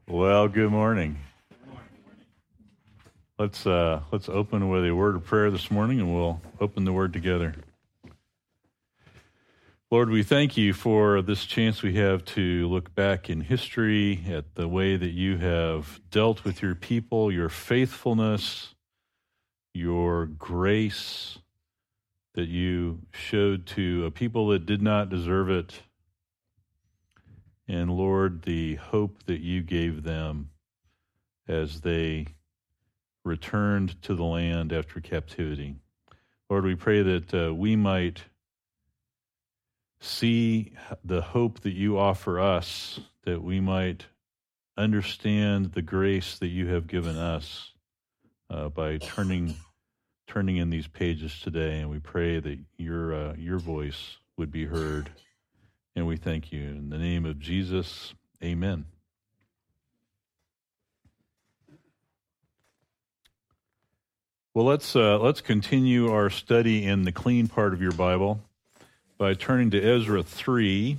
Well, good morning. Let's open with a word of prayer this morning, and we'll open the word together. Lord, we thank you for this chance we have to look back in history at the way that you have dealt with your people, your faithfulness, your grace that you showed to a people that did not deserve it. And Lord, the hope that you gave them as they returned to the land after captivity. Lord, we pray that we might see the hope that you offer us, that we might understand the grace that you have given us by turning in these pages today. And we pray that your voice would be heard. And we thank you. In the name of Jesus, amen. Well, let's continue our study in the clean part of your Bible by turning to Ezra 3.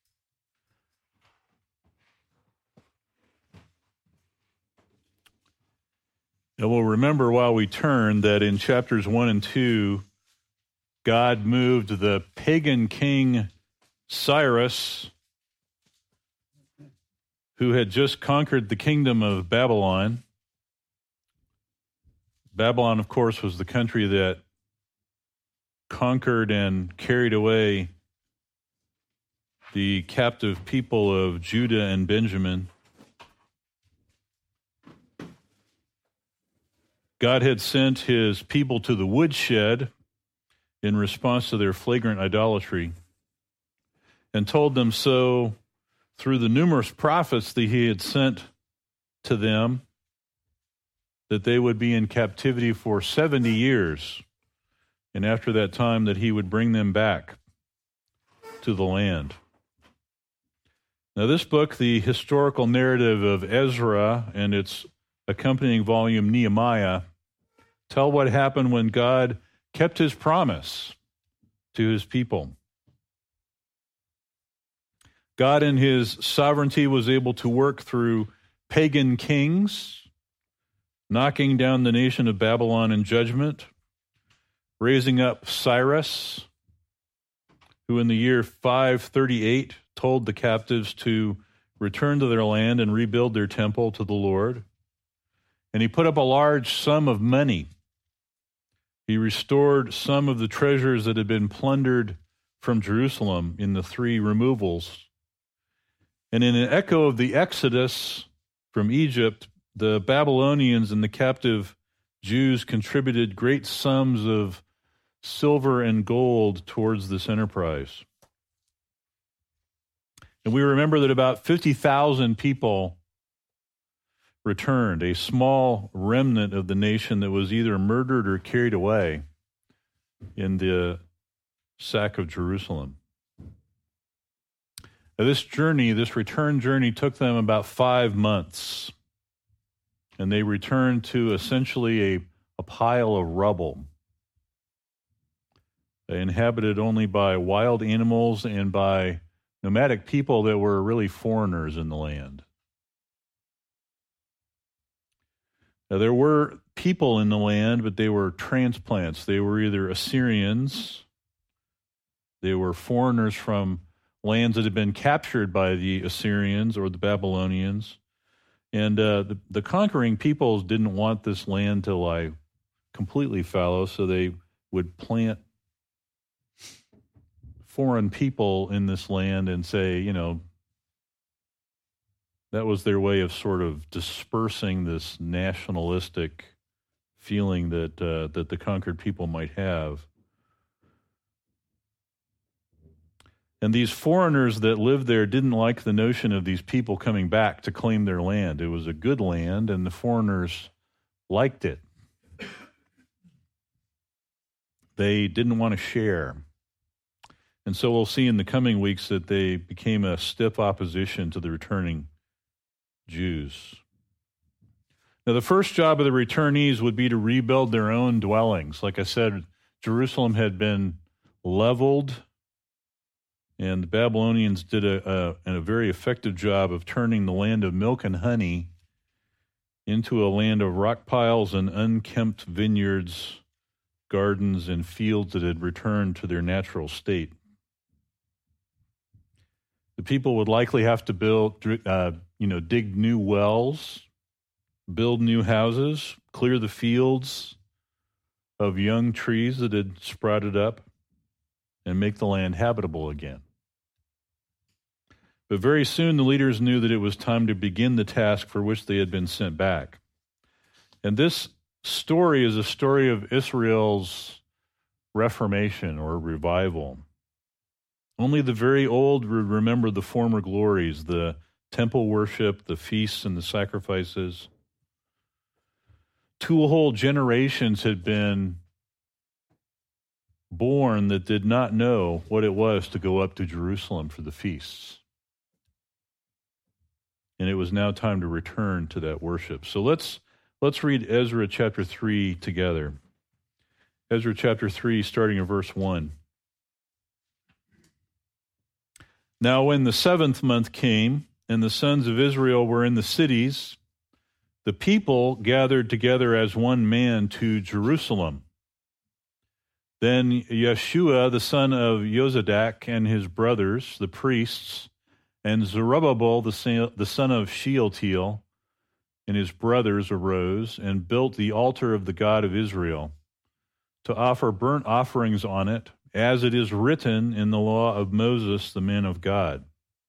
And we'll remember while we turn that in chapters 1 and 2, God moved the pagan king Cyrus, who had just conquered the kingdom of Babylon. Babylon, of course, was the country that conquered and carried away the captive people of Judah and Benjamin. God had sent his people to the woodshed in response to their flagrant idolatry, and told them so through the numerous prophets that he had sent to them, that they would be in captivity for 70 years, and after that time that he would bring them back to the land. Now this book, the historical narrative of Ezra and its accompanying volume Nehemiah, tell what happened when God kept his promise to his people. God in his sovereignty was able to work through pagan kings, knocking down the nation of Babylon in judgment, raising up Cyrus, who in the year 538 told the captives to return to their land and rebuild their temple to the Lord. And he put up a large sum of money. He restored some of the treasures that had been plundered from Jerusalem in the 3 removals. And in an echo of the Exodus from Egypt, the Babylonians and the captive Jews contributed great sums of silver and gold towards this enterprise. And we remember that about 50,000 people returned, a small remnant of the nation that was either murdered or carried away in the sack of Jerusalem. Now, this return journey took them about 5 months, and they returned to essentially a pile of rubble, inhabited only by wild animals and by nomadic people that were really foreigners in the land. Now, there were people in the land, but they were transplants. They were either Assyrians, they were foreigners from lands that had been captured by the Assyrians or the Babylonians. And the conquering peoples didn't want this land to lie completely fallow, so they would plant foreign people in this land and say, that was their way of sort of dispersing this nationalistic feeling that the conquered people might have. And these foreigners that lived there didn't like the notion of these people coming back to claim their land. It was a good land, and the foreigners liked it. They didn't want to share. And so we'll see in the coming weeks that they became a stiff opposition to the returning Jews. Now, the first job of the returnees would be to rebuild their own dwellings. Like I said, Jerusalem had been leveled And the Babylonians did a very effective job of turning the land of milk and honey into a land of rock piles and unkempt vineyards, gardens, and fields that had returned to their natural state. The people would likely have to dig new wells, build new houses, clear the fields of young trees that had sprouted up, and make the land habitable again. But very soon the leaders knew that it was time to begin the task for which they had been sent back. And this story is a story of Israel's reformation or revival. Only the very old would remember the former glories, the temple worship, the feasts, and the sacrifices. 2 whole generations had been born that did not know what it was to go up to Jerusalem for the feasts. And it was now time to return to that worship. So let's read Ezra chapter 3 together. Ezra chapter 3, starting in verse 1. Now when the 7th month came, and the sons of Israel were in the cities, the people gathered together as one man to Jerusalem. Then Yeshua, the son of Yozadak, and his brothers, the priests, and Zerubbabel, the son of Shealtiel, and his brothers arose and built the altar of the God of Israel to offer burnt offerings on it, as it is written in the law of Moses, the man of God.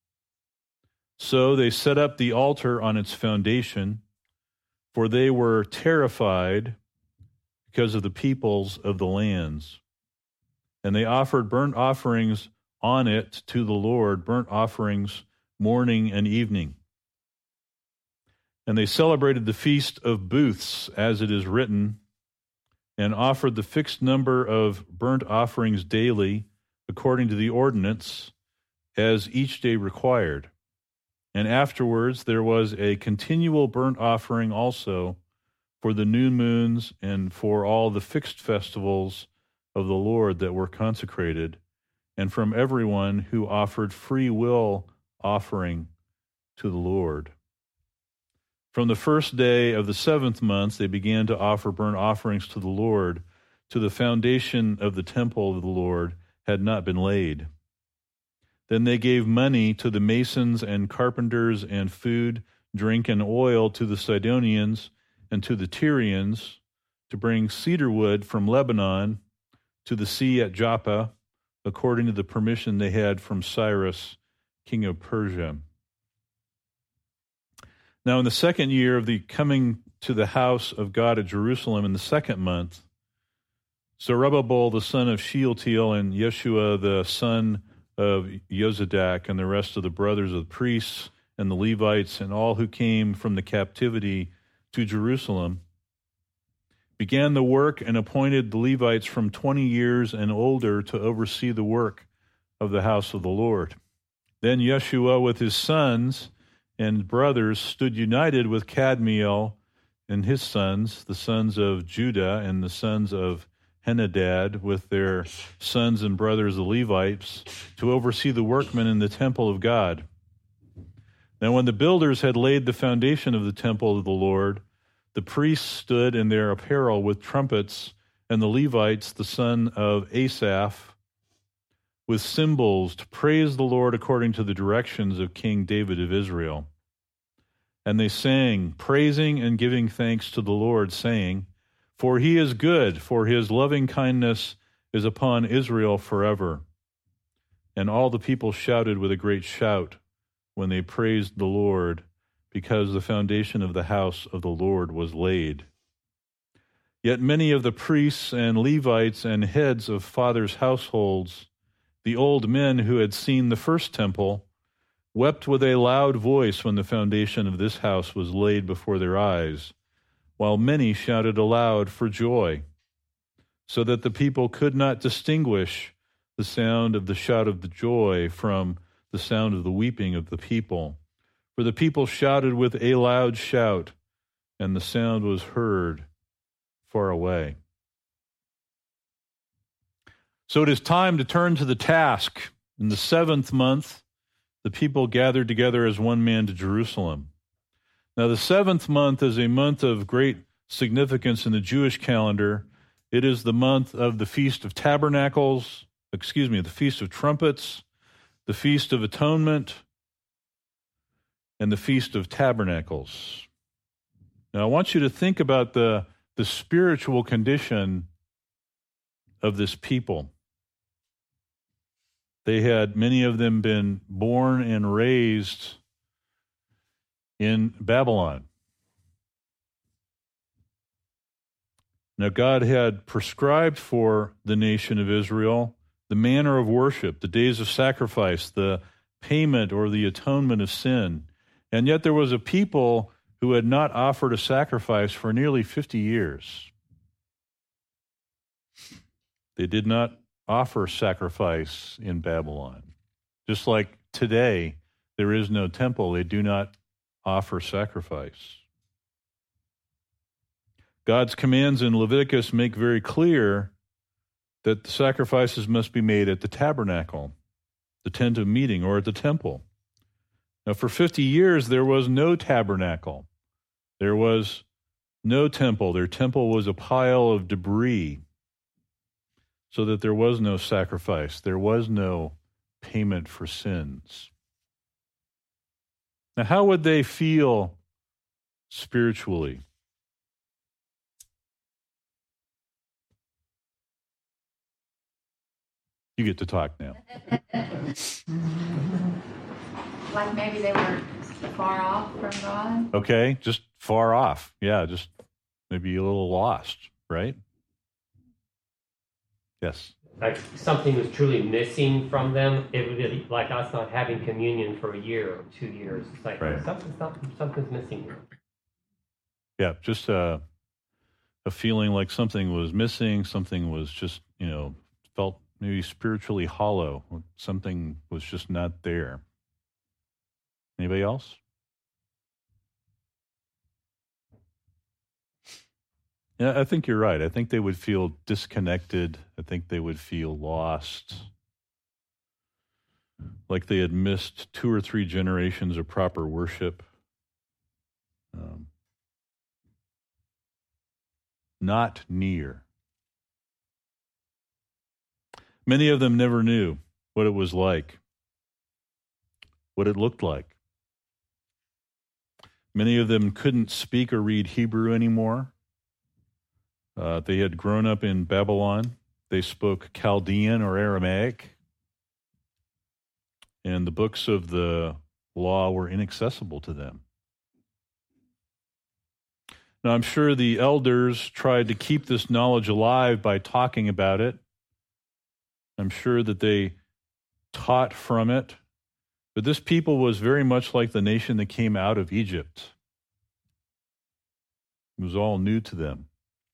So they set up the altar on its foundation, for they were terrified because of the peoples of the lands. And they offered burnt offerings on it to the Lord, burnt offerings morning and evening. And they celebrated the feast of booths, as it is written, and offered the fixed number of burnt offerings daily, according to the ordinance, as each day required. And afterwards there was a continual burnt offering also for the new moons and for all the fixed festivals of the Lord that were consecrated, and from everyone who offered free will offering to the Lord. From the first day of the 7th month, they began to offer burnt offerings to the Lord, till the foundation of the temple of the Lord had not been laid. Then they gave money to the masons and carpenters, and food, drink, and oil to the Sidonians and to the Tyrians, to bring cedar wood from Lebanon to the sea at Joppa, according to the permission they had from Cyrus, king of Persia. Now in the 2nd year of the coming to the house of God at Jerusalem, in the 2nd month, Zerubbabel the son of Shealtiel and Yeshua the son of Yozadak and the rest of the brothers of the priests and the Levites and all who came from the captivity to Jerusalem began the work and appointed the Levites from 20 years and older to oversee the work of the house of the Lord. Then Yeshua with his sons and brothers stood united with Kadmiel and his sons, the sons of Judah and the sons of Henadad, with their sons and brothers the Levites, to oversee the workmen in the temple of God. Now when the builders had laid the foundation of the temple of the Lord, the priests stood in their apparel with trumpets, and the Levites, the son of Asaph, with cymbals, to praise the Lord according to the directions of King David of Israel. And they sang, praising and giving thanks to the Lord, saying, For he is good, for his loving kindness is upon Israel forever. And all the people shouted with a great shout when they praised the Lord, because the foundation of the house of the Lord was laid. Yet many of the priests and Levites and heads of fathers' households, the old men who had seen the first temple, wept with a loud voice when the foundation of this house was laid before their eyes, while many shouted aloud for joy, so that the people could not distinguish the sound of the shout of the joy from the sound of the weeping of the people. For the people shouted with a loud shout, and the sound was heard far away. So it is time to turn to the task In the 7th month, the people gathered together as one man to Jerusalem. Now, the 7th month is a month of great significance in the Jewish calendar. It is the month of the Feast of Tabernacles, the Feast of Trumpets, the Feast of Atonement, and the Feast of Tabernacles. Now, I want you to think about the spiritual condition of this people. They had, many of them, been born and raised in Babylon. Now, God had prescribed for the nation of Israel the manner of worship, the days of sacrifice, the payment or the atonement of sin. And yet there was a people who had not offered a sacrifice for nearly 50 years. They did not offer sacrifice in Babylon. Just like today, there is no temple. They do not offer sacrifice. God's commands in Leviticus make very clear that the sacrifices must be made at the tabernacle, the tent of meeting, or at the temple. Now, for 50 years, there was no tabernacle. There was no temple. Their temple was a pile of debris, so that there was no sacrifice. There was no payment for sins. Now, how would they feel spiritually? You get to talk now. Like maybe they were far off from God? Okay, just far off. Yeah, just maybe a little lost, right? Yes. Like something was truly missing from them. It would be like us not having communion for a year or 2 years. It's like right. something's missing here. Yeah, just a feeling like something was missing. Something was just, felt maybe spiritually hollow. Something was just not there. Anybody else? Yeah, I think you're right. I think they would feel disconnected. I think they would feel lost, like they had missed 2 or 3 generations of proper worship. Not near. Many of them never knew what it was like, what it looked like. Many of them couldn't speak or read Hebrew anymore. They had grown up in Babylon. They spoke Chaldean or Aramaic. And the books of the law were inaccessible to them. Now, I'm sure the elders tried to keep this knowledge alive by talking about it. I'm sure that they taught from it. But this people was very much like the nation that came out of Egypt. It was all new to them.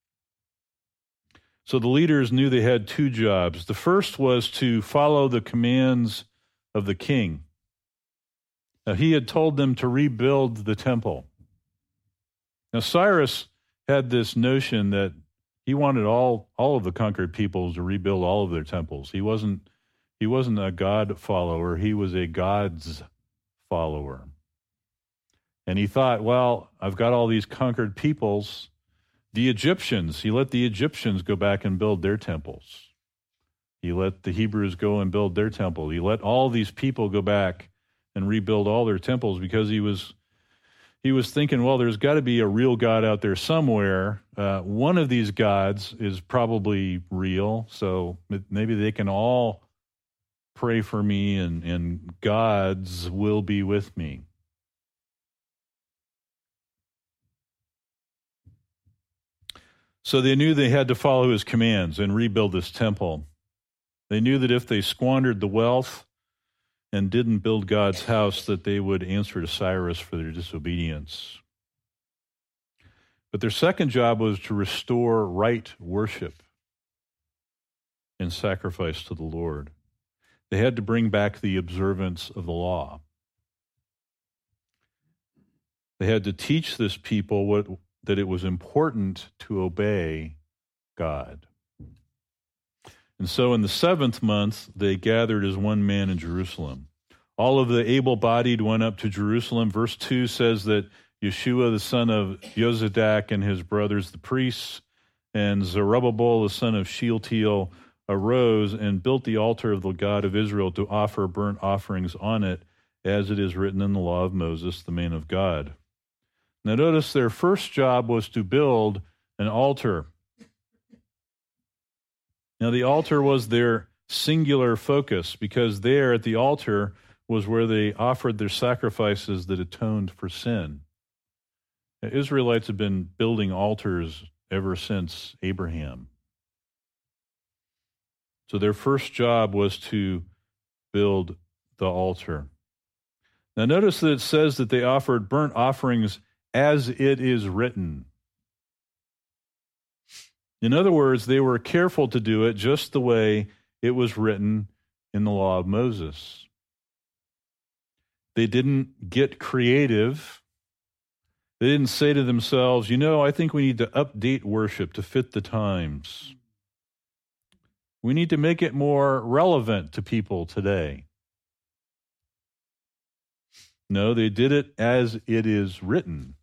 So the leaders knew they had 2 jobs. The first was to follow the commands of the king. Now, he had told them to rebuild the temple. Now, Cyrus had this notion that he wanted all of the conquered peoples to rebuild all of their temples. He wasn't a God follower. He was a God's follower. And he thought, well, I've got all these conquered peoples. The Egyptians, he let the Egyptians go back and build their temples. He let the Hebrews go and build their temple. He let all these people go back and rebuild all their temples because he was thinking, well, there's got to be a real God out there somewhere. One of these gods is probably real, so maybe they can all pray for me and gods will be with me. So they knew they had to follow his commands and rebuild this temple. They knew that if they squandered the wealth and didn't build God's house, that they would answer to Cyrus for their disobedience. But their second job was to restore right worship and sacrifice to the Lord. They had to bring back the observance of the law. They had to teach this people that it was important to obey God. And so in the 7th month, they gathered as one man in Jerusalem. All of the able-bodied went up to Jerusalem. Verse 2 says that Yeshua, the son of Yozadak, and his brothers, the priests, and Zerubbabel, the son of Shealtiel, arose and built the altar of the God of Israel to offer burnt offerings on it, as it is written in the law of Moses, the man of God. Now notice their first job was to build an altar. Now the altar was their singular focus, because there at the altar was where they offered their sacrifices that atoned for sin. The Israelites have been building altars ever since Abraham. So their first job was to build the altar. Now notice that it says that they offered burnt offerings as it is written. In other words, they were careful to do it just the way it was written in the law of Moses. They didn't get creative. They didn't say to themselves, I think we need to update worship to fit the times. We need to make it more relevant to people today. No, they did it as it is written.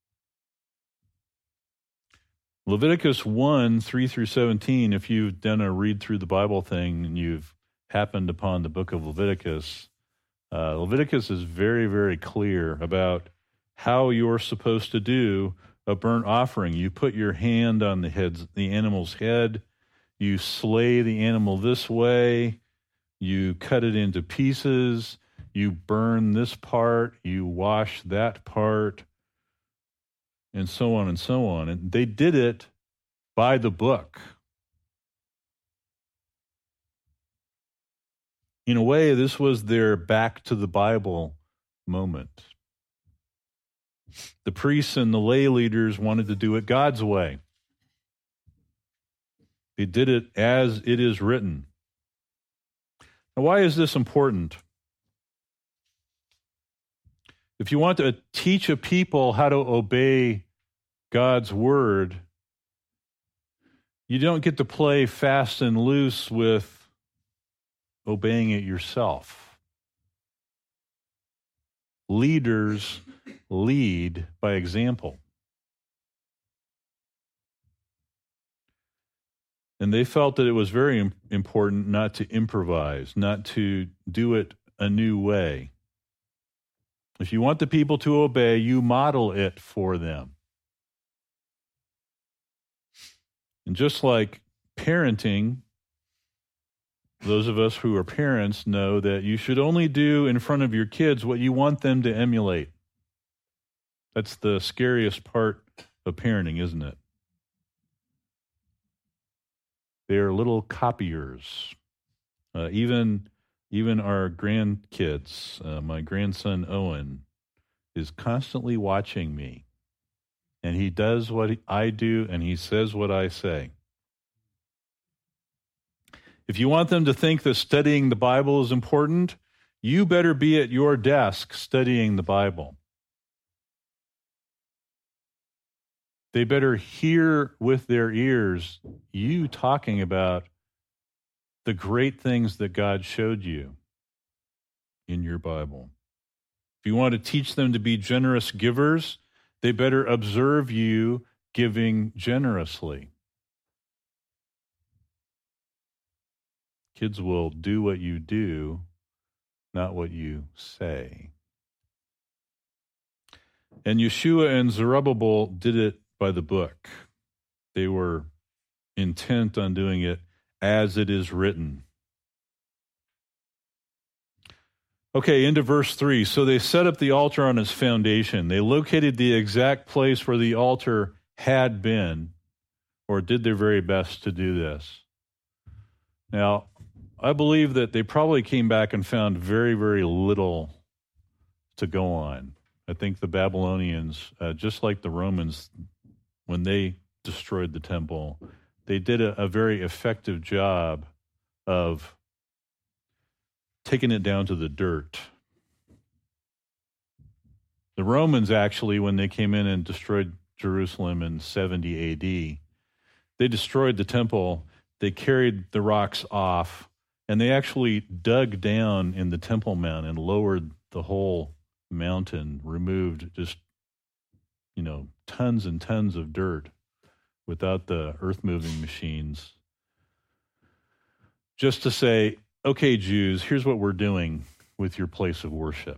Leviticus 1, 3 through 17, if you've done a read through the Bible thing and you've happened upon the book of Leviticus, Leviticus is very, very clear about how you're supposed to do a burnt offering. You put your hand on the animal's head, you slay the animal this way, you cut it into pieces, you burn this part, you wash that part, and so on and so on. And they did it by the book. In a way, this was their back to the Bible moment. The priests and the lay leaders wanted to do it God's way. They did it as it is written. Now, why is this important? If you want to teach a people how to obey God's word, you don't get to play fast and loose with obeying it yourself. Leaders lead by example. And they felt that it was very important not to improvise, not to do it a new way. If you want the people to obey, you model it for them. And just like parenting, those of us who are parents know that you should only do in front of your kids what you want them to emulate. That's the scariest part of parenting, isn't it? They're little copiers. Even our grandkids, my grandson Owen, is constantly watching me. And he does what I do, and he says what I say. If you want them to think that studying the Bible is important, you better be at your desk studying the Bible. They better hear with their ears you talking about the great things that God showed you in your Bible. If you want to teach them to be generous givers, they better observe you giving generously. Kids will do what you do, not what you say. And Yeshua and Zerubbabel did it by the book. They were intent on doing it as it is written. Okay, into verse 3. So they set up the altar on its foundation. They located the exact place where the altar had been, or did their very best to do this. Now, I believe that they probably came back and found very, very little to go on. I think the Babylonians, just like the Romans, when they destroyed the temple, they did a very effective job of taking it down to the dirt. The Romans actually, when they came in and destroyed Jerusalem in 70 AD, they destroyed the temple they carried the rocks off, and they actually dug down in the Temple Mount and lowered the whole mountain, removed just, tons and tons of dirt without the earth-moving machines, just to say, okay, Jews, here's what we're doing with your place of worship.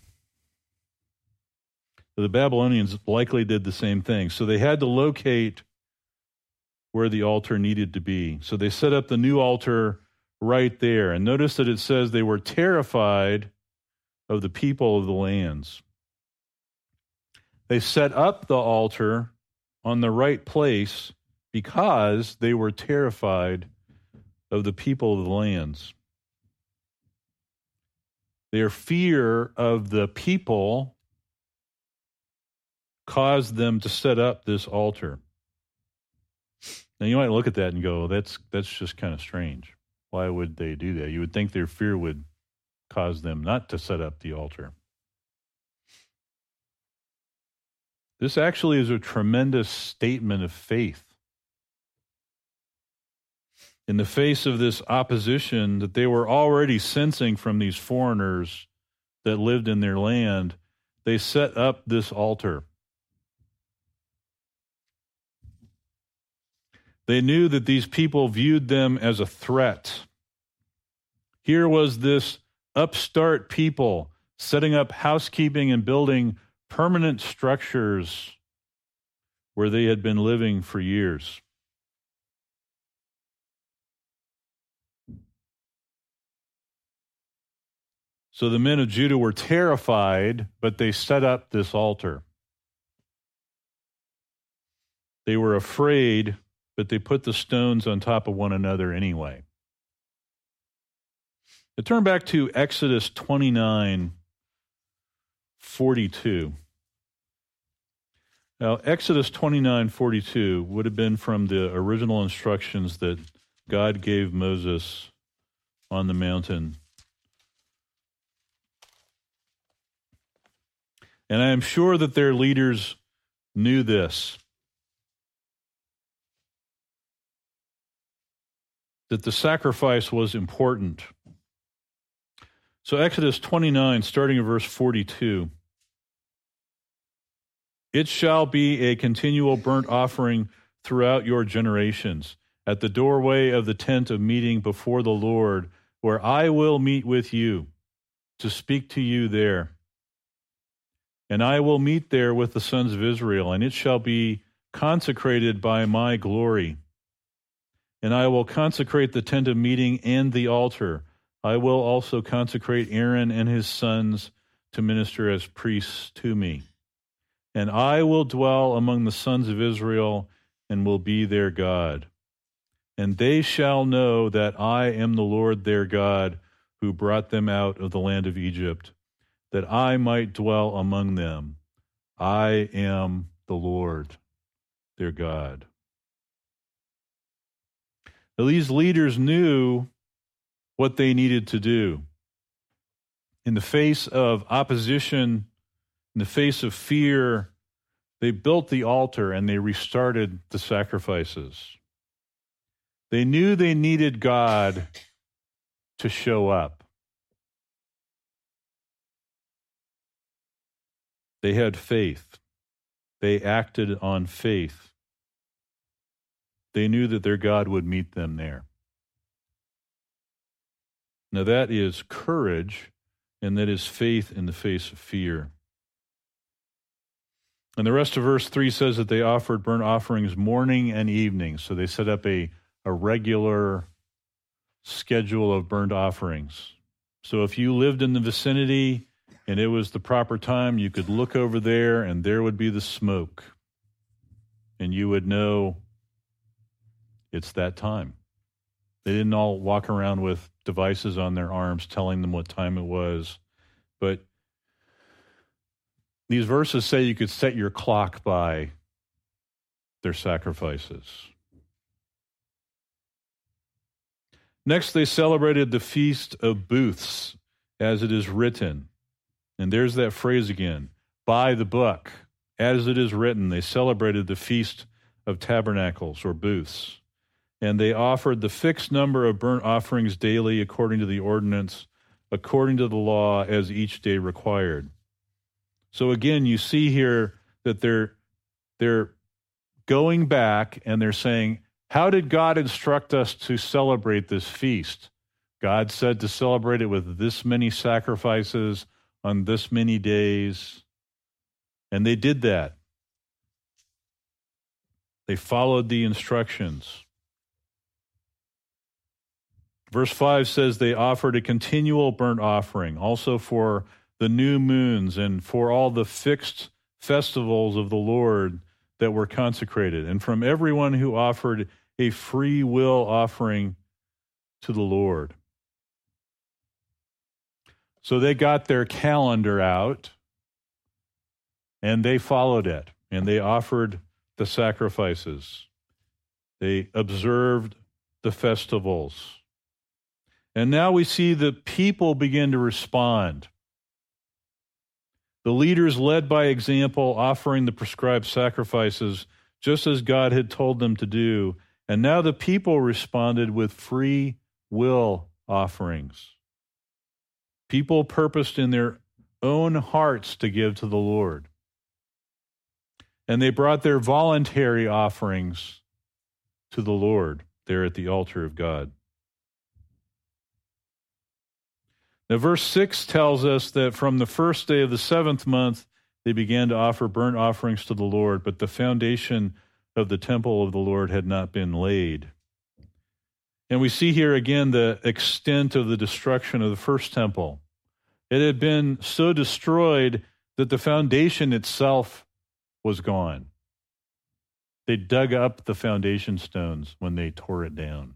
The Babylonians likely did the same thing. So they had to locate where the altar needed to be. So they set up the new altar right there. And notice that it says they were terrified of the people of the lands. They set up the altar on the right place because they were terrified of the people of the lands. Their fear of the people caused them to set up this altar. Now you might look at that and go, that's just kind of strange. Why would they do that? You would think their fear would cause them not to set up the altar. This actually is a tremendous statement of faith. In the face of this opposition that they were already sensing from these foreigners that lived in their land, they set up this altar. They knew that these people viewed them as a threat. Here was this upstart people setting up housekeeping and building permanent structures where they had been living for years. So the men of Judah were terrified, but they set up this altar. They were afraid, but they put the stones on top of one another anyway. Now turn back to Exodus 29:42. Now, Exodus 29:42 would have been from the original instructions that God gave Moses on the mountain. And I am sure that their leaders knew this, that the sacrifice was important. So Exodus 29, starting in verse 42, it shall be a continual burnt offering throughout your generations, at the doorway of the tent of meeting before the Lord, where I will meet with you, to speak to you there. And I will meet there with the sons of Israel, and it shall be consecrated by my glory. And I will consecrate the tent of meeting and the altar. I will also consecrate Aaron and his sons to minister as priests to me. And I will dwell among the sons of Israel and will be their God. And they shall know that I am the Lord their God, who brought them out of the land of Egypt, that I might dwell among them. I am the Lord their God. Now, these leaders knew what they needed to do. In the face of opposition, in the face of fear, they built the altar and they restarted the sacrifices. They knew they needed God to show up. They had faith. They acted on faith. They knew that their God would meet them there. Now that is courage, and that is faith in the face of fear. And the rest of verse 3 says that they offered burnt offerings morning and evening. So they set up a regular schedule of burnt offerings. So if you lived in the vicinity and it was the proper time, you could look over there and there would be the smoke. And you would know it's that time. They didn't all walk around with devices on their arms telling them what time it was. But these verses say you could set your clock by their sacrifices. Next, they celebrated the Feast of Booths, as it is written. And there's that phrase again, by the book. As it is written, they celebrated the Feast of Tabernacles, or Booths. And they offered the fixed number of burnt offerings daily according to the ordinance, according to the law, as each day required. So again, you see here that they're going back and they're saying, how did God instruct us to celebrate this feast? God said to celebrate it with this many sacrifices on this many days. And they did that. They followed the instructions. Verse 5 says they offered a continual burnt offering, also for the new moons and for all the fixed festivals of the Lord that were consecrated, and from everyone who offered a free will offering to the Lord. So they got their calendar out, and they followed it, and they offered the sacrifices. They observed the festivals. And now we see the people begin to respond. The leaders led by example, offering the prescribed sacrifices, just as God had told them to do. And now the people responded with free will offerings. People purposed in their own hearts to give to the Lord. And they brought their voluntary offerings to the Lord there at the altar of God. Now, verse 6 tells us that from the first day of the 7th month, they began to offer burnt offerings to the Lord, but the foundation of the temple of the Lord had not been laid. And we see here again the extent of the destruction of the first temple. It had been so destroyed that the foundation itself was gone. They dug up the foundation stones when they tore it down.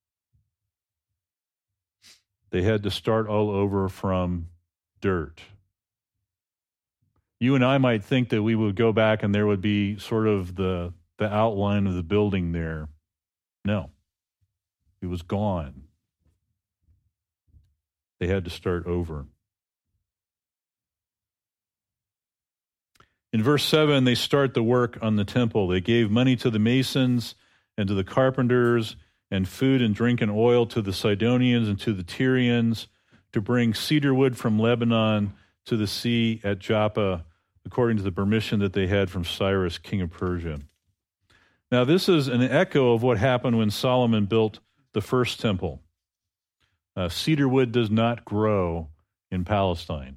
They had to start all over from dirt. You and I might think that we would go back and there would be sort of the outline of the building there. No. It was gone. They had to start over. In verse 7, they start the work on the temple. They gave money to the masons and to the carpenters, and food and drink and oil to the Sidonians and to the Tyrians, to bring cedar wood from Lebanon to the sea at Joppa, according to the permission that they had from Cyrus, king of Persia. Now, this is an echo of what happened when Solomon built the first temple. Cedar wood does not grow in Palestine.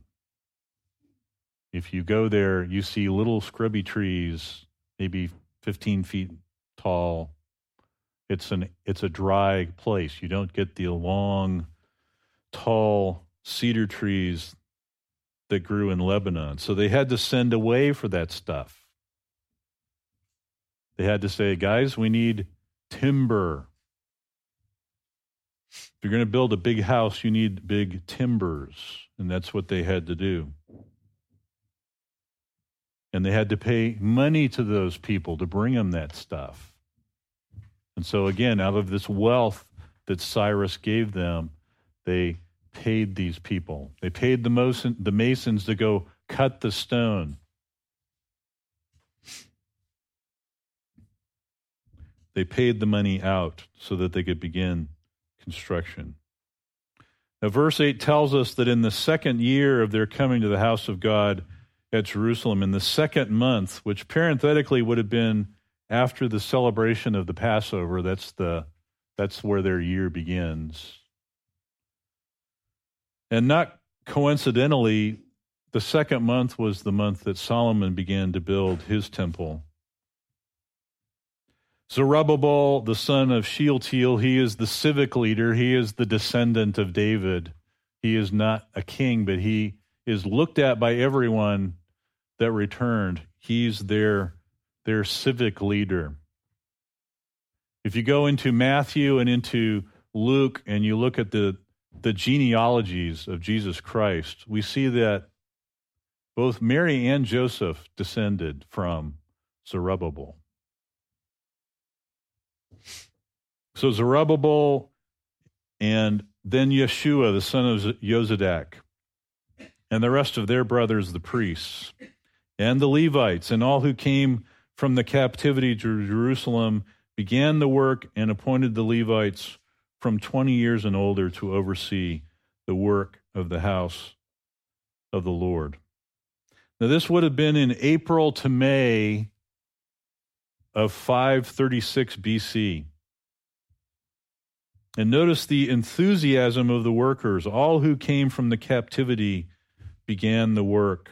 If you go there, you see little scrubby trees, maybe 15 feet tall. It's a dry place. You don't get the long, tall cedar trees that grew in Lebanon. So they had to send away for that stuff. They had to say, guys, we need timber. If you're going to build a big house, you need big timbers. And that's what they had to do. And they had to pay money to those people to bring them that stuff. And so again, out of this wealth that Cyrus gave them, they paid these people. They paid the masons to go cut the stone. They paid the money out so that they could begin construction. Now, verse 8 tells us that in the second year of their coming to the house of God at Jerusalem, in the second month, which parenthetically would have been after the celebration of the Passover, that's where their year begins. And not coincidentally, the second month was the month that Solomon began to build his temple. Zerubbabel, the son of Shealtiel, he is the civic leader. He is the descendant of David. He is not a king, but he is looked at by everyone that returned. He's their civic leader. If you go into Matthew and into Luke and you look at the genealogies of Jesus Christ, we see that both Mary and Joseph descended from Zerubbabel. So Zerubbabel and then Yeshua, the son of Yozadak, and the rest of their brothers, the priests, and the Levites, and all who came from the captivity to Jerusalem began the work and appointed the Levites from 20 years and older to oversee the work of the house of the Lord. Now, this would have been in April to May of 536 BC. And notice the enthusiasm of the workers. All who came from the captivity began the work.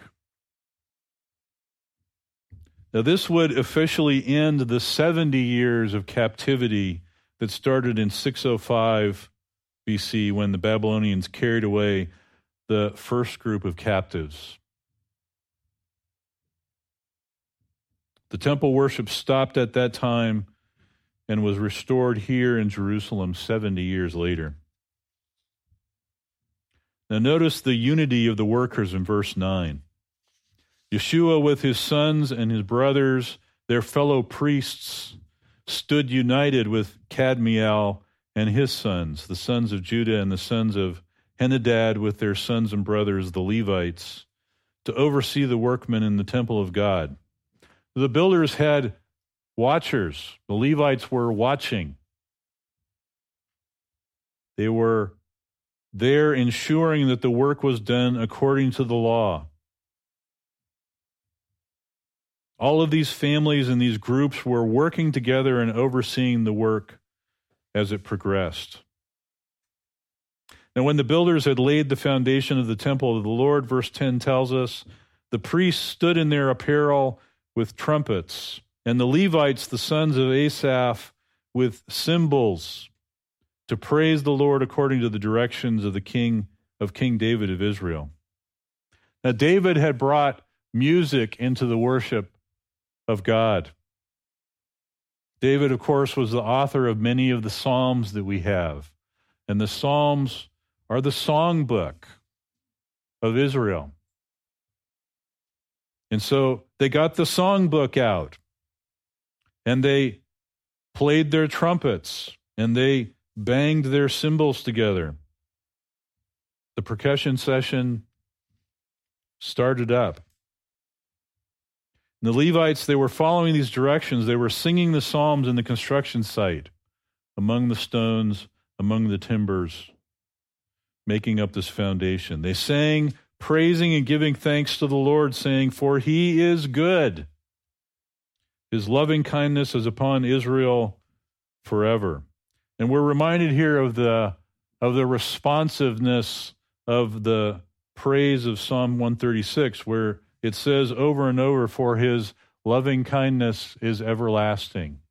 Now, this would officially end the 70 years of captivity that started in 605 BC when the Babylonians carried away the first group of captives. The temple worship stopped at that time and was restored here in Jerusalem 70 years later. Now, notice the unity of the workers in verse 9. Yeshua with his sons and his brothers, their fellow priests, stood united with Kadmiel and his sons, the sons of Judah and the sons of Henadad with their sons and brothers, the Levites, to oversee the workmen in the temple of God. The builders had watchers. The Levites were watching. They were there ensuring that the work was done according to the law. All of these families and these groups were working together and overseeing the work as it progressed. Now, when the builders had laid the foundation of the temple of the Lord, verse 10 tells us, the priests stood in their apparel with trumpets, and the Levites, the sons of Asaph, with cymbals, to praise the Lord according to the directions of King David of Israel. Now, David had brought music into the worship of God. David, of course, was the author of many of the Psalms that we have. And the Psalms are the songbook of Israel. And so they got the songbook out, and they played their trumpets, and they banged their cymbals together. The percussion session started up. And the Levites, they were following these directions. They were singing the psalms in the construction site, among the stones, among the timbers, making up this foundation. They sang, praising and giving thanks to the Lord, saying, "For he is good. His loving kindness is upon Israel forever." And we're reminded here of the responsiveness of the praise of Psalm 136, where it says over and over, "For his loving kindness is everlasting."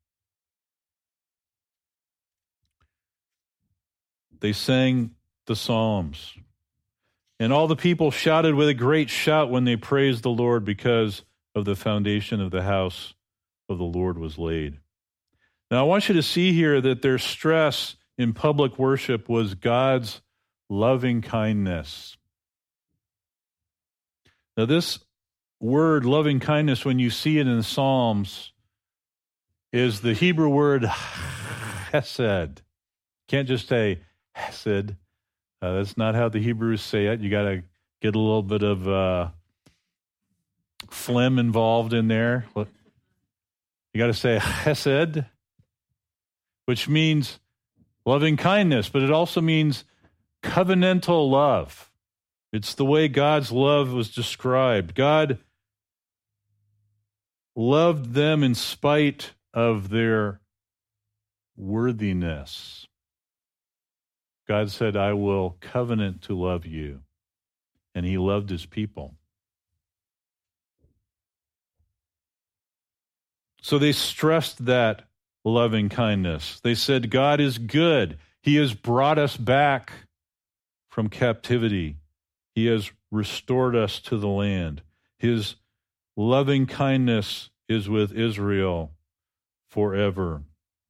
They sang the Psalms. And all the people shouted with a great shout when they praised the Lord because of the foundation of the house of the Lord was laid. Now, I want you to see here that their stress in public worship was God's loving kindness. Now, this word loving kindness, when you see it in the Psalms, is the Hebrew word hesed. Can't just say hesed. That's not how the Hebrews say it. You got to get a little bit of phlegm involved in there. You got to say hesed, which means loving kindness, but it also means covenantal love. It's the way God's love was described. God loved them in spite of their worthiness. God said, "I will covenant to love you." And he loved his people. So they stressed that loving kindness. They said, God is good. He has brought us back from captivity. He has restored us to the land. His loving kindness is with Israel forever.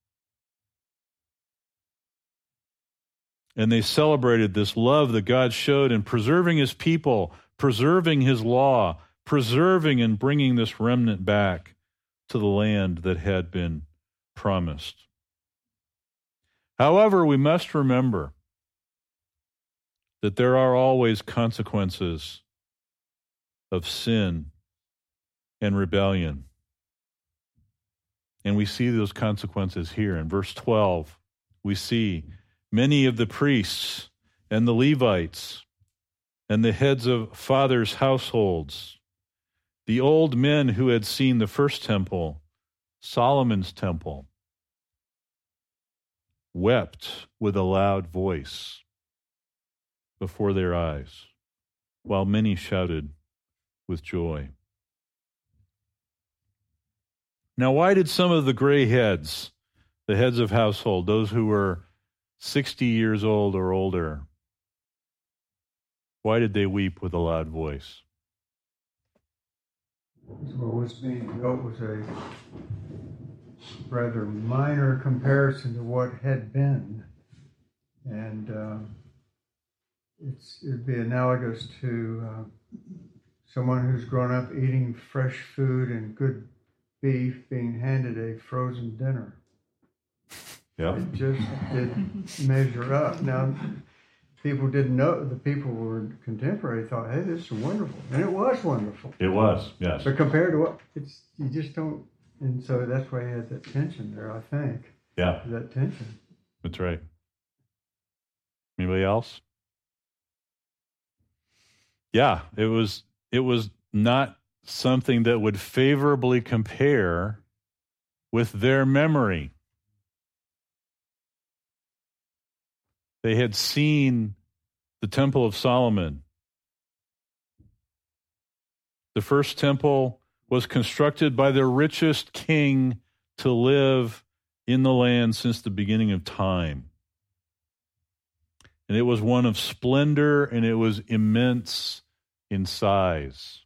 And they celebrated this love that God showed in preserving his people, preserving his law, preserving and bringing this remnant back to the land that had been promised. However, we must remember that there are always consequences of sin and rebellion. And we see those consequences here. In verse 12, we see many of the priests and the Levites and the heads of fathers' households, the old men who had seen the first temple, Solomon's temple, wept with a loud voice before their eyes, while many shouted with joy. Now, why did some of the gray heads, the heads of household, those who were 60 years old or older, why did they weep with a loud voice? What was being built was a rather minor comparison to what had been. And it'd be analogous to someone who's grown up eating fresh food and good beef being handed a frozen dinner. Yeah. It just didn't measure up. Now, people didn't know, the people who were contemporary thought, hey, this is wonderful. And it was wonderful. It was, yes. But compared to what, you just don't, and so that's why he had that tension there, I think. Yeah. That tension. That's right. Anybody else? Yeah, it was not something that would favorably compare with their memory. They had seen the Temple of Solomon. The first temple was constructed by the richest king to live in the land since the beginning of time. And it was one of splendor, and it was immense in size.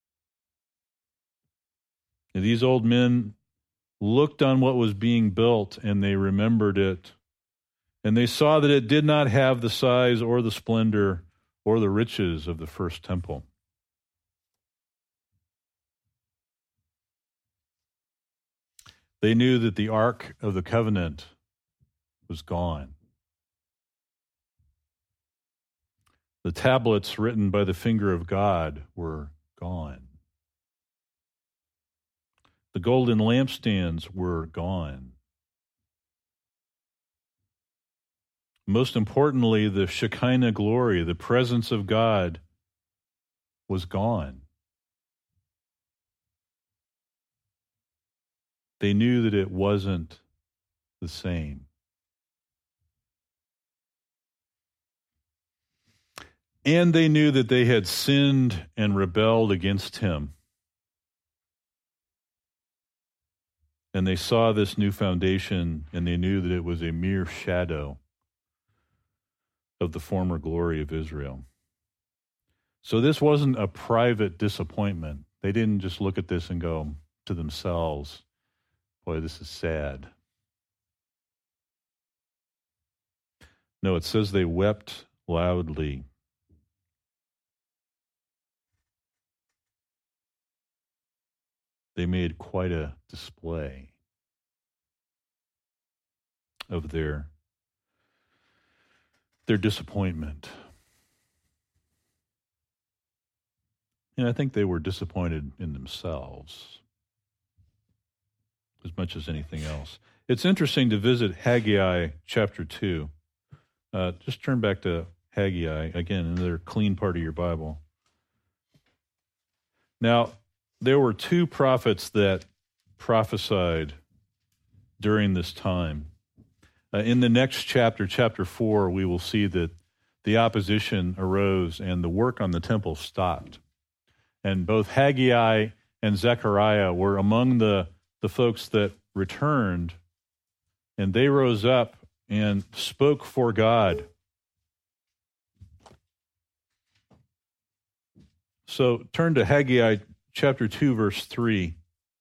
And these old men looked on what was being built, and they remembered it. And they saw that it did not have the size or the splendor or the riches of the first temple. They knew that the Ark of the Covenant was gone. The tablets written by the finger of God were gone. The golden lampstands were gone. Most importantly, the Shekinah glory, the presence of God, was gone. They knew that it wasn't the same. And they knew that they had sinned and rebelled against him. And they saw this new foundation, and they knew that it was a mere shadow of the former glory of Israel. So this wasn't a private disappointment. They didn't just look at this and go to themselves, boy, this is sad. No, it says they wept loudly. They made quite a display of their disappointment. And I think they were disappointed in themselves as much as anything else. It's interesting to visit Haggai chapter 2. Just turn back to Haggai, again, another clean part of your Bible. Now, there were two prophets that prophesied during this time. In the next chapter, chapter 4, we will see that the opposition arose and the work on the temple stopped. And both Haggai and Zechariah were among the folks that returned, and they rose up and spoke for God. So turn to Haggai chapter 2, verse 3.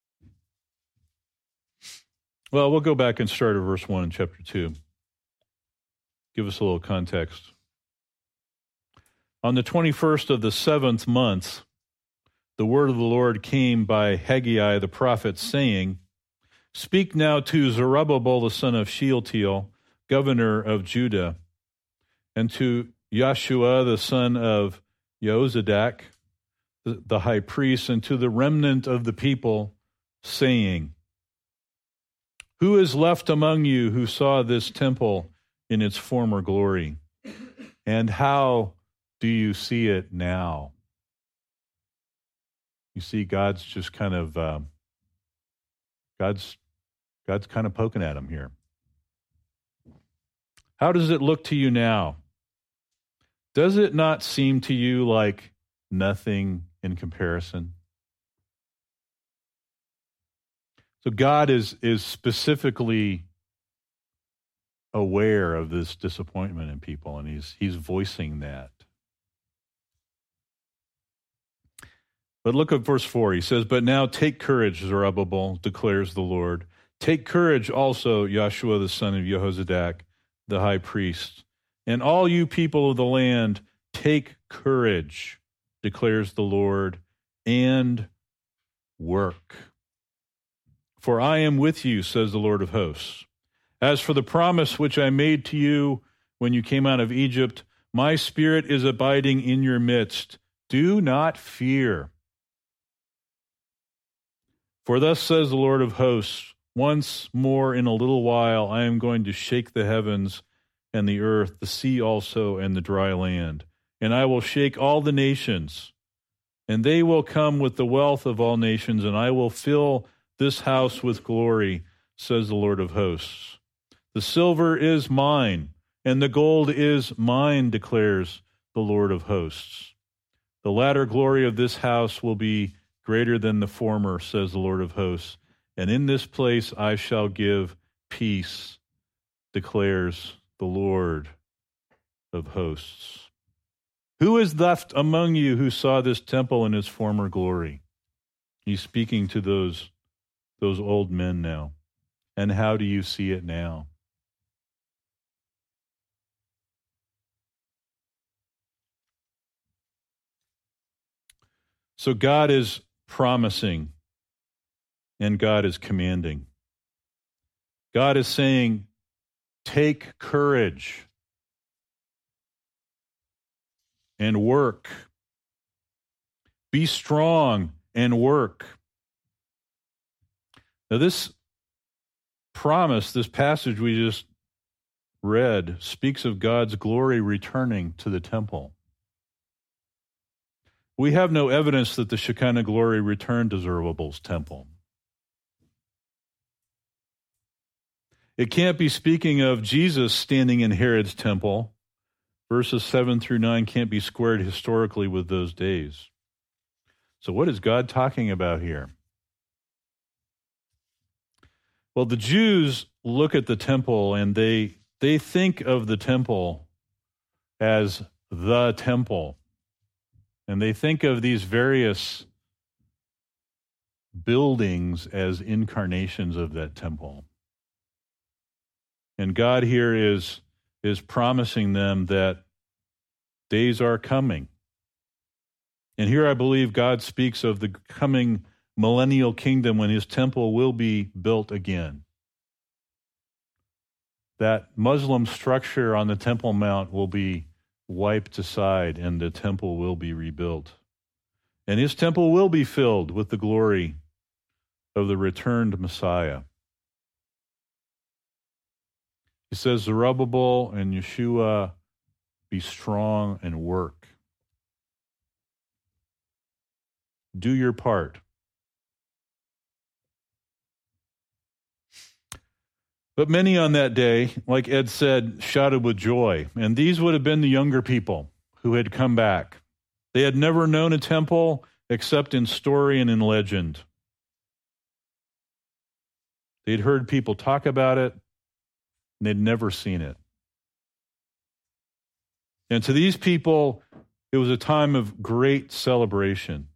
Well, we'll go back and start at verse 1 in chapter 2. Give us a little context. On the 21st of the 7th month, the word of the Lord came by Haggai the prophet, saying, Speak now to Zerubbabel the son of Shealtiel, governor of Judah, and to Joshua the son of Jehozadak, the high priest, and to the remnant of the people, saying, Who is left among you who saw this temple in its former glory? And how do you see it now? You see, God's just kind of God's kind of poking at him here. How does it look to you now? Does it not seem to you like nothing in comparison? So God is specifically aware of this disappointment in people, and he's voicing that. But look at verse 4. He says, "But now take courage, Zerubbabel, declares the Lord. Take courage also, Joshua the son of Jehozadak, the high priest. And all you people of the land, take courage, declares the Lord, and work. For I am with you, says the Lord of hosts. As for the promise which I made to you when you came out of Egypt, my spirit is abiding in your midst. Do not fear. For thus says the Lord of hosts, once more in a little while I am going to shake the heavens and the earth, the sea also, and the dry land. And I will shake all the nations, and they will come with the wealth of all nations, and I will fill this house with glory, says the Lord of hosts. The silver is mine, and the gold is mine, declares the Lord of hosts. The latter glory of this house will be greater than the former, says the Lord of hosts. And in this place I shall give peace, declares the Lord of hosts. Who is left among you who saw this temple in its former glory? He's speaking to those old men now. And how do you see it now? So God is promising and God is commanding. God is saying, take courage and work. Be strong and work. Now, this promise, this passage we just read, speaks of God's glory returning to the temple. We have no evidence that the Shekinah glory returned to Zerubbabel's temple. It can't be speaking of Jesus standing in Herod's temple. Verses 7 through 9 can't be squared historically with those days. So what is God talking about here? Well, the Jews look at the temple and they think of the temple as the temple. And they think of these various buildings as incarnations of that temple. And God here is promising them that days are coming. And here I believe God speaks of the coming millennial kingdom when his temple will be built again. That Muslim structure on the Temple Mount will be wiped aside and the temple will be rebuilt. And his temple will be filled with the glory of the returned Messiah. He says, Zerubbabel and Yeshua, be strong and work. Do your part. But many on that day, like Ed said, shouted with joy. And these would have been the younger people who had come back. They had never known a temple except in story and in legend. They'd heard people talk about it, and they'd never seen it. And to these people, it was a time of great celebration.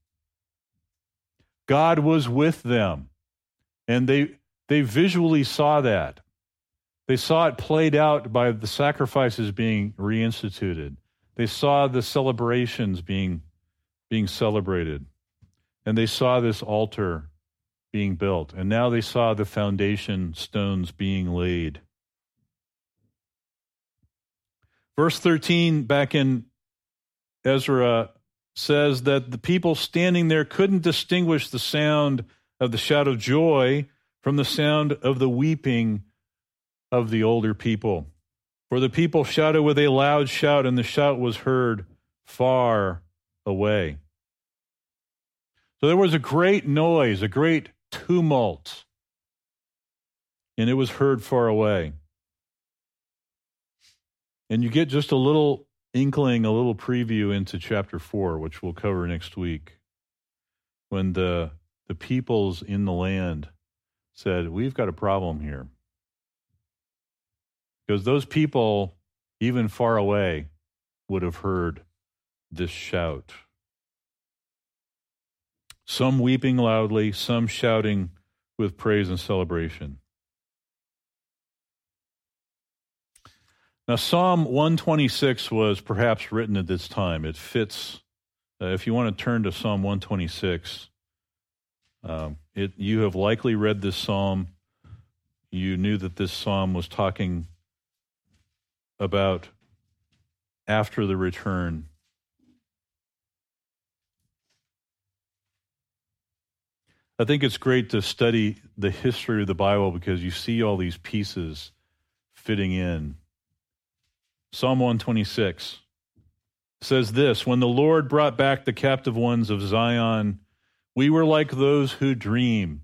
God was with them, and they visually saw that. They saw it played out by the sacrifices being reinstituted. They saw the celebrations being celebrated. And they saw this altar being built. And now they saw the foundation stones being laid. Verse 13 back in Ezra says that the people standing there couldn't distinguish the sound of the shout of joy from the sound of the weeping of the older people. For the people shouted with a loud shout, and the shout was heard far away. So there was a great noise, a great tumult, and it was heard far away. And you get just a little inkling, a little preview into chapter 4, which we'll cover next week, when the peoples in the land said, we've got a problem here. Because those people, even far away, would have heard this shout. Some weeping loudly, some shouting with praise and celebration. Now, Psalm 126 was perhaps written at this time. It fits. If you want to turn to Psalm 126, you have likely read this psalm. You knew that this psalm was talking about after the return. I think it's great to study the history of the Bible because you see all these pieces fitting in. Psalm 126 says this, when the Lord brought back the captive ones of Zion, we were like those who dream.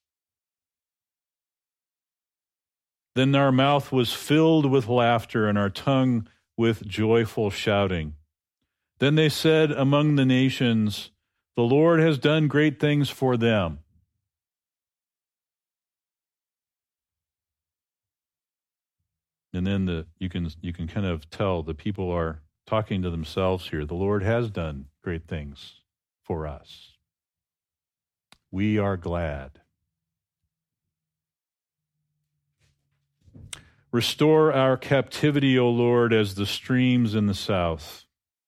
Then our mouth was filled with laughter and our tongue with joyful shouting. Then they said among the nations, the Lord has done great things for them. And then you can kind of tell the people are talking to themselves here. The Lord has done great things for us. We are glad. Restore our captivity, O Lord, as the streams in the south.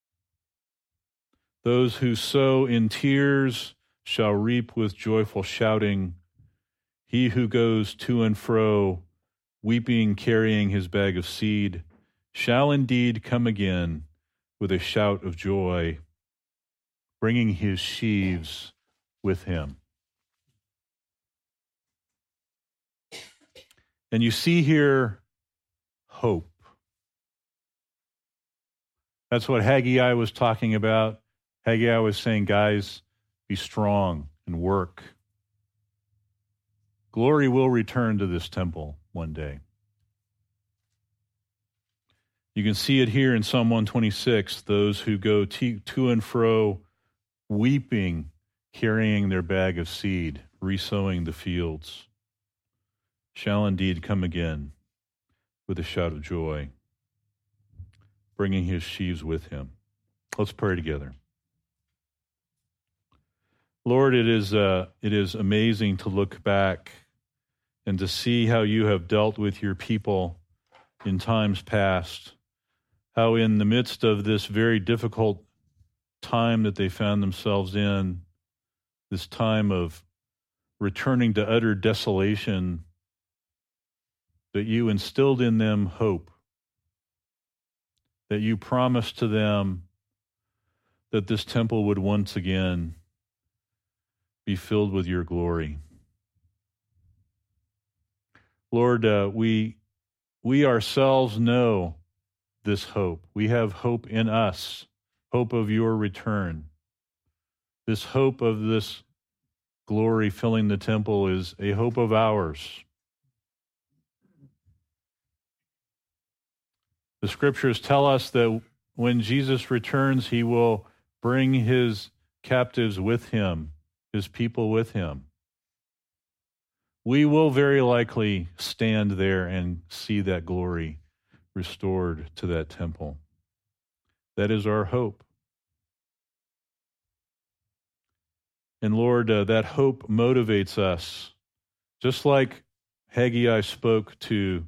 Those who sow in tears shall reap with joyful shouting. He who goes to and fro, weeping, carrying his bag of seed, shall indeed come again with a shout of joy, bringing his sheaves with him. And you see here hope. That's what Haggai was talking about. Haggai was saying, guys, be strong and work. Glory will return to this temple one day. You can see it here in Psalm 126, those who go to and fro, weeping, carrying their bag of seed, resowing the fields, shall indeed come again with a shout of joy, bringing his sheaves with him. Let's pray together. Lord, it is amazing to look back and to see how you have dealt with your people in times past, how in the midst of this very difficult time that they found themselves in, this time of returning to utter desolation, that you instilled in them hope, that you promised to them that this temple would once again be filled with your glory. Lord, we ourselves know this hope. We have hope in us, hope of your return. This hope of this glory filling the temple is a hope of ours. The scriptures tell us that when Jesus returns, he will bring his captives with him, his people with him. We will very likely stand there and see that glory restored to that temple. That is our hope. And Lord, that hope motivates us, just like Haggai spoke to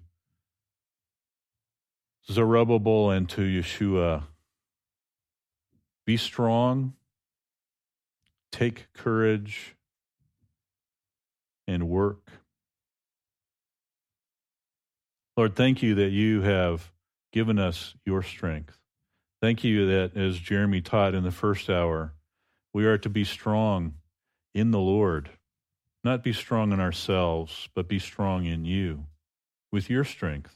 Zerubbabel and to Yeshua. Be strong, take courage, and work. Lord, thank you that you have given us your strength. Thank you that, as Jeremy taught in the first hour, we are to be strong in the Lord not be strong in ourselves, but be strong in you with your strength.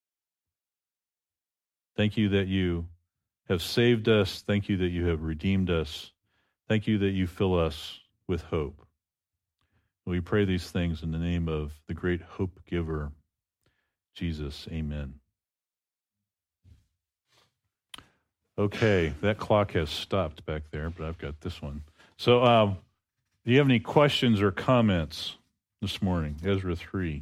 Thank you that you have saved us. Thank you that you have redeemed us. Thank you that you fill us with hope. We pray these things in the name of the great hope giver, Jesus. Amen. Okay, that clock has stopped back there, but I've got this one. So, do you have any questions or comments this morning? Ezra 3.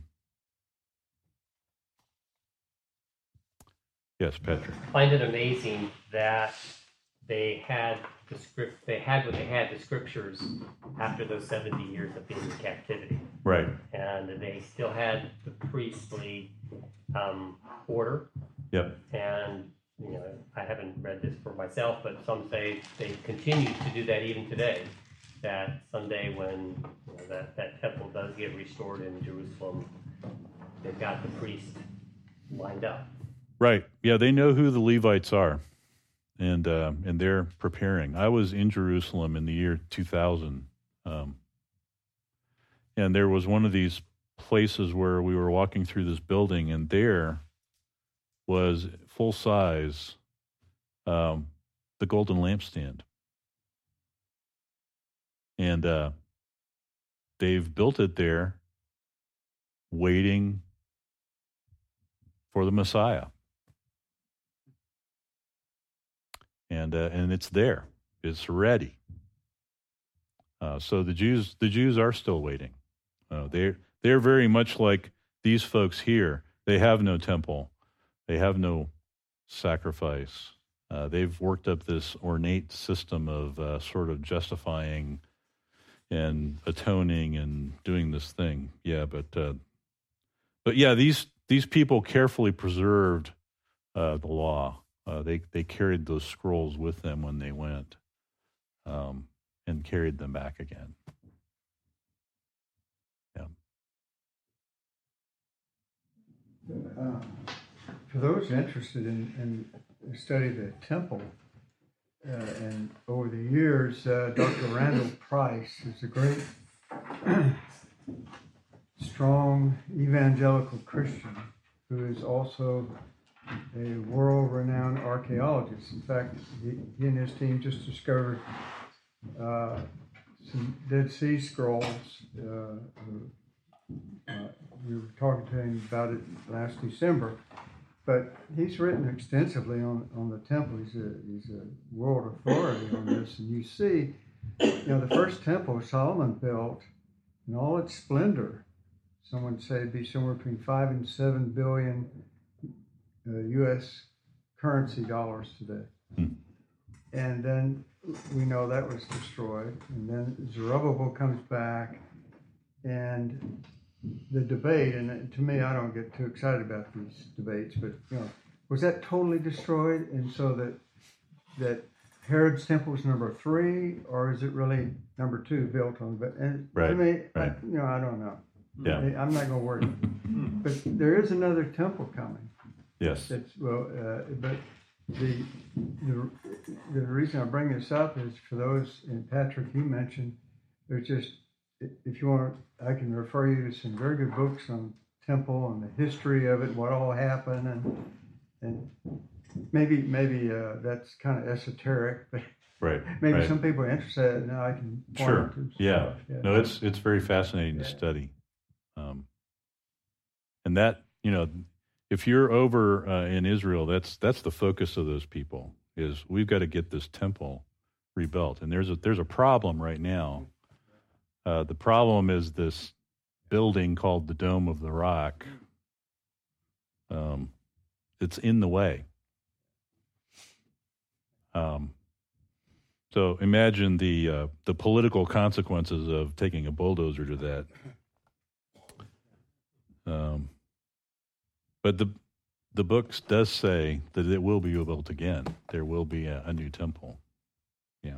Yes, Patrick. I find it amazing that they had the scriptures after those 70 years of being in captivity. Right. And they still had the priestly order. Yep. And I haven't read this for myself, but some say they continue to do that even today. That someday when that temple does get restored in Jerusalem, they've got the priest lined up. Right. Yeah, they know who the Levites are, and they're preparing. I was in Jerusalem in the year 2000, and there was one of these places where we were walking through this building, and there was full size the golden lampstand, and they've built it there, waiting for the Messiah. And it's there. It's ready. So the Jews are still waiting. They're very much like these folks here. They have no temple. They have no sacrifice. They've worked up this ornate system of sort of justifying and atoning and doing this thing. Yeah, but yeah, these people carefully preserved the law. They carried those scrolls with them when they went, and carried them back again. Yeah. For those interested in study the temple, and over the years, Dr. Randall Price is a great, strong evangelical Christian who is also a world-renowned archaeologist. In fact, he and his team just discovered some Dead Sea Scrolls. We were talking to him about it last December, but he's written extensively on the temple. He's a world authority on this, and you see, the first temple Solomon built in all its splendor. Someone say it'd be somewhere between 5 and 7 billion U.S. currency dollars today. And then we know that was destroyed. And then Zerubbabel comes back, and the debate, and to me, I don't get too excited about these debates, but was that totally destroyed? And so that Herod's temple is number 3, or is it really number 2 built on? But right, to me, right. I don't know. Yeah. I'm not going to worry. But there is another temple coming. Yes. But the reason I bring this up is for those, and Patrick, you mentioned, there's just, if you want, I can refer you to some very good books on temple and the history of it, what all happened, and maybe that's kind of esoteric, but right, maybe right. Some people are interested, and I can point Sure. them to Yeah. stuff. Yeah. No, it's very fascinating to study, and that if you're over in Israel, that's the focus of those people. Is we've got to get this temple rebuilt, and there's a problem right now. The problem is this building called the Dome of the Rock. It's in the way. So imagine the political consequences of taking a bulldozer to that. But the books does say that it will be built again. There will be a new temple. Yeah.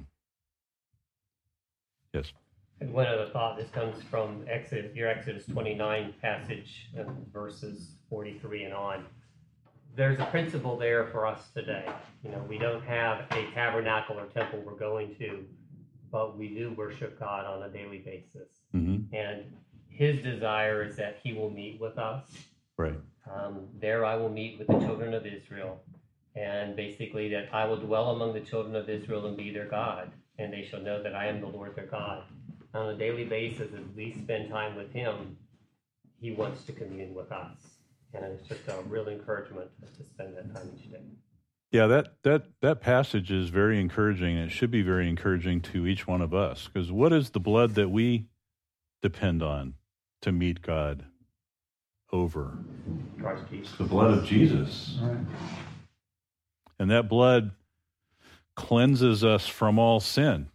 Yes. And one other thought, this comes from your Exodus 29 passage, verses 43 and on. There's a principle there for us today. We don't have a tabernacle or temple we're going to, but we do worship God on a daily basis. And his desire is that he will meet with us. Right. There I will meet with the children of Israel, and basically that I will dwell among the children of Israel and be their God, and they shall know that I am the Lord their God. On a daily basis, as we spend time with him, he wants to commune with us. And it's just a real encouragement to spend that time each day. Yeah, that passage is very encouraging, and it should be very encouraging to each one of us, because what is the blood that we depend on to meet God over? Christ Jesus. The blood of Jesus. Right. And that blood cleanses us from all sin.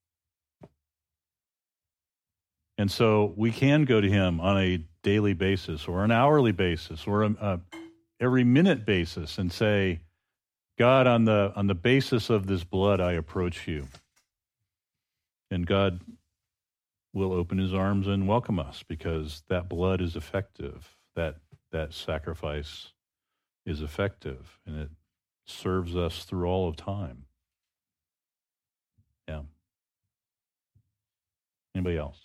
And so we can go to him on a daily basis or an hourly basis or every minute basis and say, God, on the basis of this blood, I approach you. And God will open his arms and welcome us because that blood is effective. That sacrifice is effective, and it serves us through all of time. Yeah. Anybody else?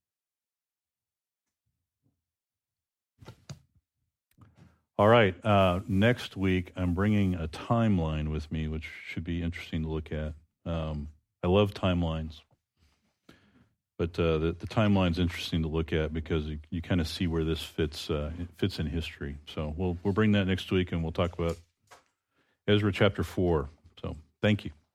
All right. Next week, I'm bringing a timeline with me, which should be interesting to look at. I love timelines, but the timeline's interesting to look at because you kind of see where this fits in history. So we'll bring that next week, and we'll talk about Ezra chapter 4. So thank you.